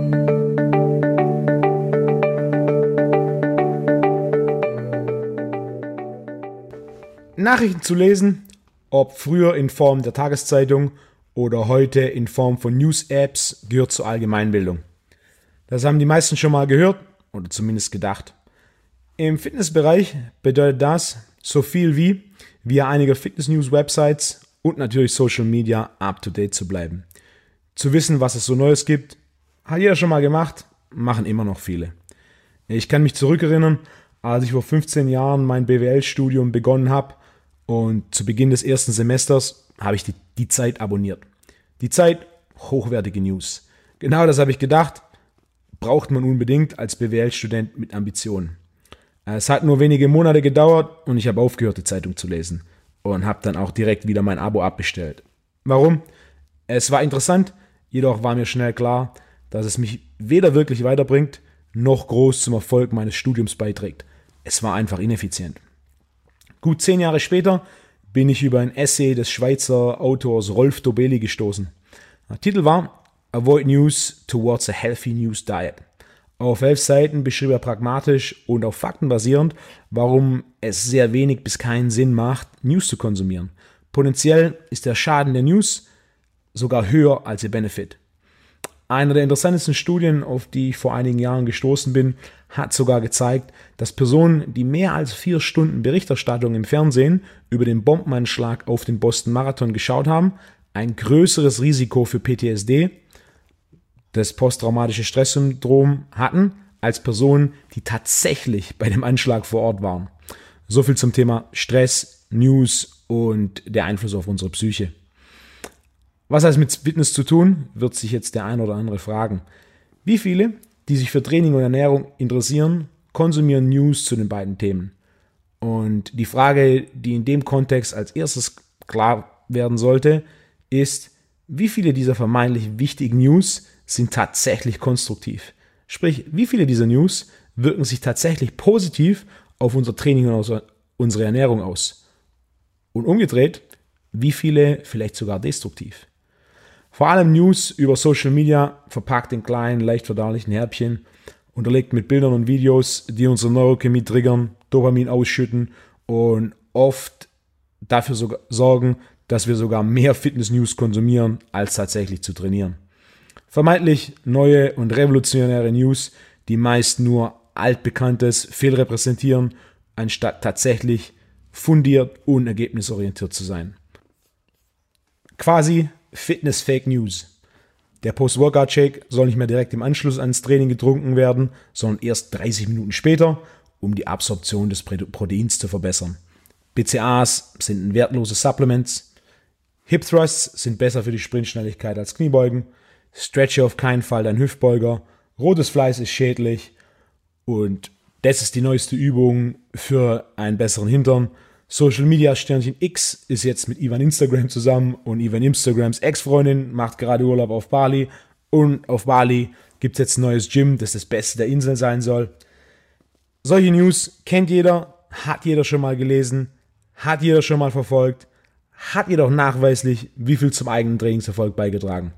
Nachrichten zu lesen, ob früher in Form der Tageszeitung oder heute in Form von News-Apps, gehört zur Allgemeinbildung. Das haben die meisten schon mal gehört oder zumindest gedacht. Im Fitnessbereich bedeutet das so viel wie via einiger Fitness-News-Websites und natürlich Social Media up-to-date zu bleiben. Zu wissen, was es so Neues gibt, hat jeder schon mal gemacht, machen immer noch viele. Ich kann mich zurückerinnern, als ich vor 15 Jahren mein BWL-Studium begonnen habe und zu Beginn des ersten Semesters habe ich die Zeit abonniert. Die Zeit, hochwertige News. Genau das habe ich gedacht, braucht man unbedingt als BWL-Student mit Ambitionen. Es hat nur wenige Monate gedauert und ich habe aufgehört, die Zeitung zu lesen und habe dann auch direkt wieder mein Abo abbestellt. Warum? Es war interessant, jedoch war mir schnell klar, dass es mich weder wirklich weiterbringt, noch groß zum Erfolg meines Studiums beiträgt. Es war einfach ineffizient. Gut 10 Jahre später bin ich über ein Essay des Schweizer Autors Rolf Dobelli gestoßen. Der Titel war Avoid News Towards a Healthy News Diet. Auf 11 Seiten beschrieb er pragmatisch und auf Fakten basierend, warum es sehr wenig bis keinen Sinn macht, News zu konsumieren. Potenziell ist der Schaden der News sogar höher als ihr Benefit. Eine der interessantesten Studien, auf die ich vor einigen Jahren gestoßen bin, hat sogar gezeigt, dass Personen, die mehr als 4 Stunden Berichterstattung im Fernsehen über den Bombenanschlag auf den Boston Marathon geschaut haben, ein größeres Risiko für PTSD, das posttraumatische Stresssyndrom, hatten, als Personen, die tatsächlich bei dem Anschlag vor Ort waren. So viel zum Thema Stress, News und der Einfluss auf unsere Psyche. Was hat es mit Fitness zu tun, wird sich jetzt der ein oder andere fragen. Wie viele, die sich für Training und Ernährung interessieren, konsumieren News zu den beiden Themen? Und die Frage, die in dem Kontext als erstes klar werden sollte, ist, wie viele dieser vermeintlich wichtigen News sind tatsächlich konstruktiv? Sprich, wie viele dieser News wirken sich tatsächlich positiv auf unser Training und unsere Ernährung aus? Und umgedreht, wie viele vielleicht sogar destruktiv? Vor allem News über Social Media, verpackt in kleinen, leicht verdaulichen Häppchen, unterlegt mit Bildern und Videos, die unsere Neurochemie triggern, Dopamin ausschütten und oft dafür sorgen, dass wir sogar mehr Fitness-News konsumieren, als tatsächlich zu trainieren. Vermeintlich neue und revolutionäre News, die meist nur altbekanntes fehlrepräsentieren, anstatt tatsächlich fundiert und ergebnisorientiert zu sein. Quasi Fitness-Fake News. Der Post-Workout-Shake soll nicht mehr direkt im Anschluss ans Training getrunken werden, sondern erst 30 Minuten später, um die Absorption des Proteins zu verbessern. BCAAs sind wertlose Supplements. Hip Thrusts sind besser für die Sprintschnelligkeit als Kniebeugen. Stretche auf keinen Fall dein Hüftbeuger. Rotes Fleisch ist schädlich. Und das ist die neueste Übung für einen besseren Hintern. Social Media Sternchen X ist jetzt mit Ivan Instagram zusammen und Ivan Instagrams Ex-Freundin macht gerade Urlaub auf Bali. Und auf Bali gibt es jetzt ein neues Gym, das das Beste der Insel sein soll. Solche News kennt jeder, hat jeder schon mal gelesen, hat jeder schon mal verfolgt, hat jedoch nachweislich wie viel zum eigenen Trainingserfolg beigetragen.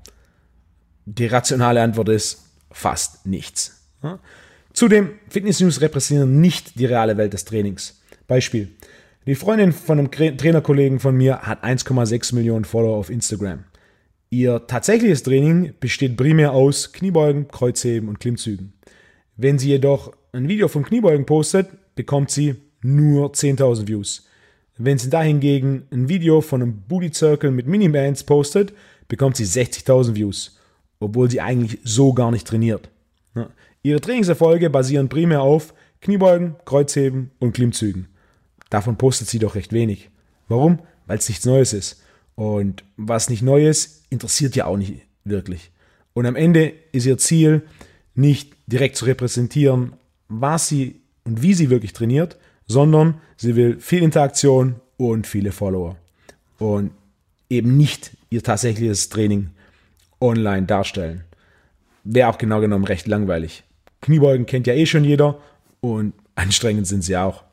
Die rationale Antwort ist fast nichts. Zudem, Fitness-News repräsentieren nicht die reale Welt des Trainings. Beispiel: Die Freundin von einem Trainerkollegen von mir hat 1,6 Millionen Follower auf Instagram. Ihr tatsächliches Training besteht primär aus Kniebeugen, Kreuzheben und Klimmzügen. Wenn sie jedoch ein Video von Kniebeugen postet, bekommt sie nur 10.000 Views. Wenn sie dahingegen ein Video von einem Booty Circle mit Minibands postet, bekommt sie 60.000 Views, obwohl sie eigentlich so gar nicht trainiert. Ihre Trainingserfolge basieren primär auf Kniebeugen, Kreuzheben und Klimmzügen. Davon postet sie doch recht wenig. Warum? Weil es nichts Neues ist. Und was nicht Neues, interessiert ja auch nicht wirklich. Und am Ende ist ihr Ziel, nicht direkt zu repräsentieren, was sie und wie sie wirklich trainiert, sondern sie will viel Interaktion und viele Follower. Und eben nicht ihr tatsächliches Training online darstellen. Wäre auch genau genommen recht langweilig. Kniebeugen kennt ja eh schon jeder und anstrengend sind sie auch.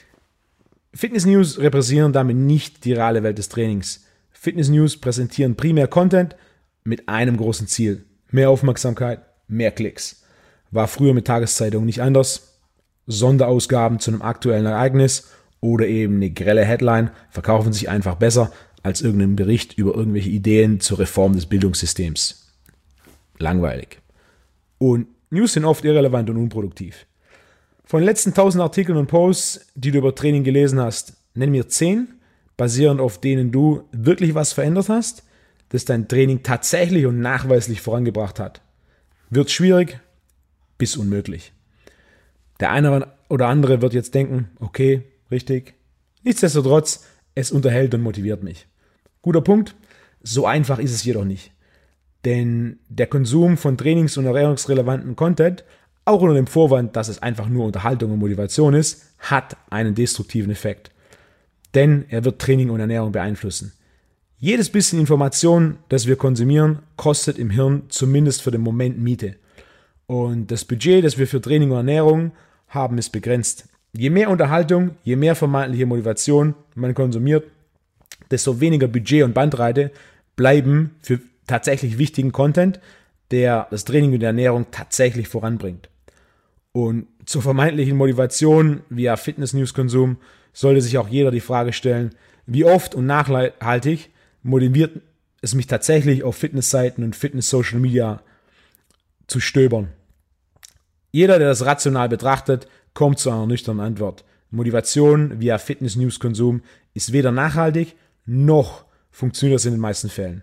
Fitness News repräsentieren damit nicht die reale Welt des Trainings. Fitness News präsentieren primär Content mit einem großen Ziel: mehr Aufmerksamkeit, mehr Klicks. War früher mit Tageszeitungen nicht anders. Sonderausgaben zu einem aktuellen Ereignis oder eben eine grelle Headline verkaufen sich einfach besser als irgendein Bericht über irgendwelche Ideen zur Reform des Bildungssystems. Langweilig. Und News sind oft irrelevant und unproduktiv. Von den letzten 1000 Artikeln und Posts, die du über Training gelesen hast, nenn mir 10, basierend auf denen du wirklich was verändert hast, das dein Training tatsächlich und nachweislich vorangebracht hat. Wird schwierig bis unmöglich. Der eine oder andere wird jetzt denken, okay, richtig. Nichtsdestotrotz, es unterhält und motiviert mich. Guter Punkt, so einfach ist es jedoch nicht. Denn der Konsum von trainings- und ernährungsrelevanten Content, auch unter dem Vorwand, dass es einfach nur Unterhaltung und Motivation ist, hat einen destruktiven Effekt. Denn er wird Training und Ernährung beeinflussen. Jedes bisschen Information, das wir konsumieren, kostet im Hirn zumindest für den Moment Miete. Und das Budget, das wir für Training und Ernährung haben, ist begrenzt. Je mehr Unterhaltung, je mehr vermeintliche Motivation man konsumiert, desto weniger Budget und Bandbreite bleiben für tatsächlich wichtigen Content, der das Training und die Ernährung tatsächlich voranbringt. Und zur vermeintlichen Motivation via Fitness-News-Konsum sollte sich auch jeder die Frage stellen, wie oft und nachhaltig motiviert es mich tatsächlich, auf Fitnessseiten und Fitness-Social-Media zu stöbern. Jeder, der das rational betrachtet, kommt zu einer nüchternen Antwort. Motivation via Fitness-News-Konsum ist weder nachhaltig, noch funktioniert das in den meisten Fällen.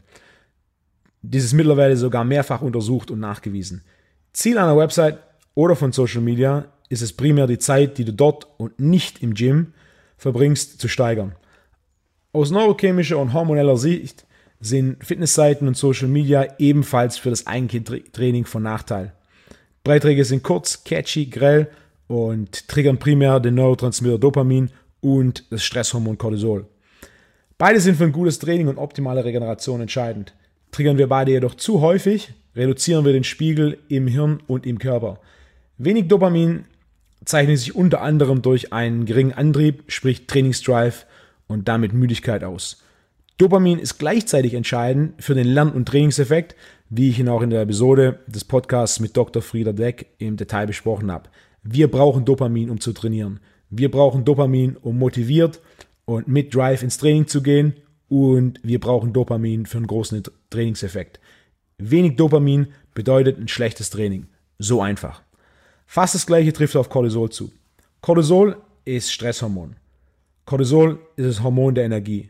Dies ist mittlerweile sogar mehrfach untersucht und nachgewiesen. Ziel einer Website oder von Social Media ist es primär, die Zeit, die du dort und nicht im Gym verbringst, zu steigern. Aus neurochemischer und hormoneller Sicht sind Fitnessseiten und Social Media ebenfalls für das eigentliche Training von Nachteil. Beiträge sind kurz, catchy, grell und triggern primär den Neurotransmitter Dopamin und das Stresshormon Cortisol. Beide sind für ein gutes Training und optimale Regeneration entscheidend. Triggern wir beide jedoch zu häufig, reduzieren wir den Spiegel im Hirn und im Körper. Wenig Dopamin zeichnet sich unter anderem durch einen geringen Antrieb, sprich Trainingsdrive und damit Müdigkeit aus. Dopamin ist gleichzeitig entscheidend für den Lern- und Trainingseffekt, wie ich ihn auch in der Episode des Podcasts mit Dr. Frieder Deck im Detail besprochen habe. Wir brauchen Dopamin, um zu trainieren. Wir brauchen Dopamin, um motiviert und mit Drive ins Training zu gehen. Und wir brauchen Dopamin für einen großen Trainingseffekt. Wenig Dopamin bedeutet ein schlechtes Training. So einfach. Fast das Gleiche trifft auf Cortisol zu. Cortisol ist Stresshormon. Cortisol ist das Hormon der Energie.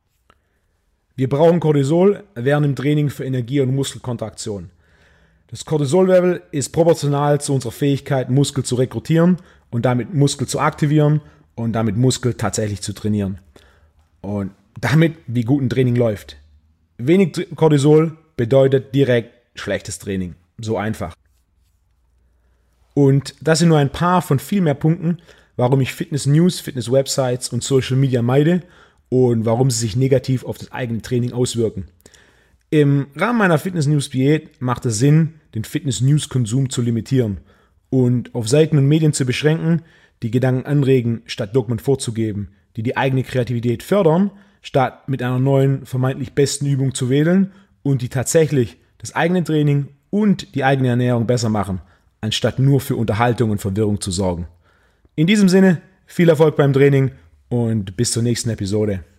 Wir brauchen Cortisol während dem Training für Energie- und Muskelkontraktion. Das Cortisol-Level ist proportional zu unserer Fähigkeit, Muskel zu rekrutieren und damit Muskel zu aktivieren und damit Muskel tatsächlich zu trainieren. Und damit, wie gut ein Training läuft. Wenig Cortisol bedeutet direkt schlechtes Training. So einfach. Und das sind nur ein paar von viel mehr Punkten, warum ich Fitness-News, Fitness-Websites und Social Media meide und warum sie sich negativ auf das eigene Training auswirken. Im Rahmen meiner Fitness-News-Diät macht es Sinn, den Fitness-News-Konsum zu limitieren und auf Seiten und Medien zu beschränken, die Gedanken anregen, statt Dogmen vorzugeben, die eigene Kreativität fördern, statt mit einer neuen, vermeintlich besten Übung zu wählen und die tatsächlich das eigene Training und die eigene Ernährung besser machen, anstatt nur für Unterhaltung und Verwirrung zu sorgen. In diesem Sinne, viel Erfolg beim Training und bis zur nächsten Episode.